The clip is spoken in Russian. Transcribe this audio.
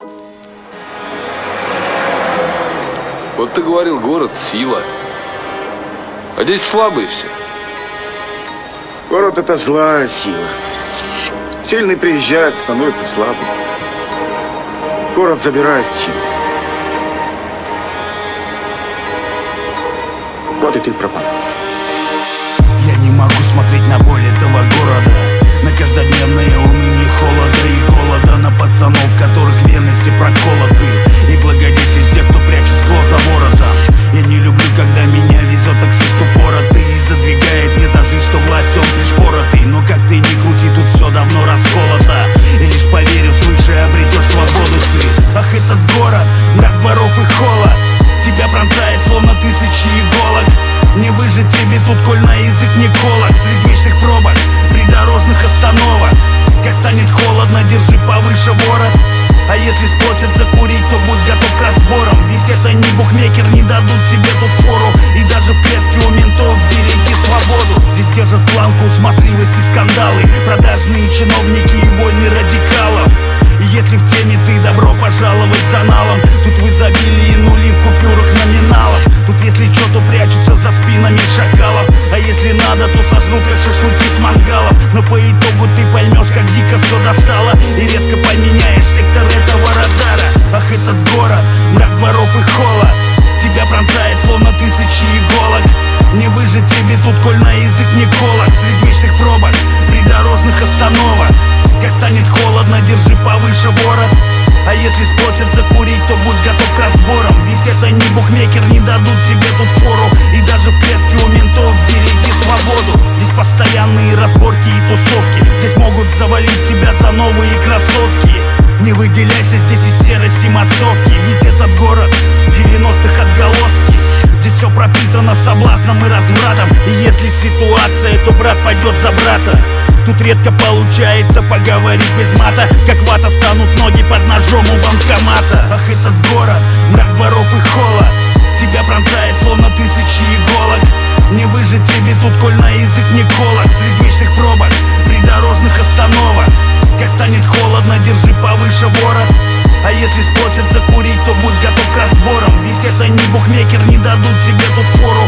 Вот ты говорил, город — сила. А здесь слабые все. Город — это злая сила. Сильный приезжает, становится слабым. Город забирает силу. Вот и ты пропал. Я не могу смотреть на боль этого города, на каждодневное уныние холода и голода, на пацанов, которых вены все проколоты, и благодетель тех, кто прячет зло за воротом. Я не люблю, когда меня везет таксист упоротый и задвигает мне зажить, что власть он пришпоротый. Но как ты ни крути, тут все давно расколото, и лишь поверив свыше обретешь свободу ты. Ах, этот город, мрак дворов и холод, тебя пронзает словно тысячи иголок. Не выжить тебе тут, коль на язык не колок, средь вечных пробок, придорожных остановок. Как станет холодно, держи повыше ворот. А если спросят закурить, то будь готов к разборам. Ведь это не букмекер, не дадут тебе тут фору. И даже в клетке у ментов береги свободу. Здесь держат планку смазливости, скандалы, продажные чиновники и войны радикалов. И если в теме ты, добро пожаловать за налом. Тут в изобилии нули в купюрах номиналов. Тут если что, то прячутся за спинами шакалов. А если надо, то сожрут как шашлыки с мангалов. Но по итогу ты поймешь, как дико все достало, и резко поменяешь сектор этого радара. Ах, этот город, мрак дворов и холод, тебя пронзает словно тысячи иголок. Не выжить тебе тут, коль на язык не колок, среди вечных пробок, придорожных остановок. Как станет холодно, держи повыше ворот. А если спросят закурить, то будь готов к разборам. Ведь это не букмекер, не дадут тебе тут фору. И даже в клетке у ментов береги свободу. Здесь постоянные разборки и тусовки. Здесь могут завалить тебя за новые кроссовки. Не выделяйся здесь из серости массовки. Ведь этот город 90-х отголоски. Здесь все пропитано соблазном и развратом. И если ситуация, то брат пойдет за брата. Тут редко получается поговорить без мата. Как вата станут ноги под ножом у банкомата. Ах, этот город, мрак дворов и холод, тебя пронзает словно тысячи иголок. Не выжить тебе тут, коль на язык не колок, среди вечных пробок, придорожных остановок. Как станет холодно, держи повыше ворот. А если спросят закурить, то будь готов к разборам. Ведь это не букмекер, не дадут тебе тут фору.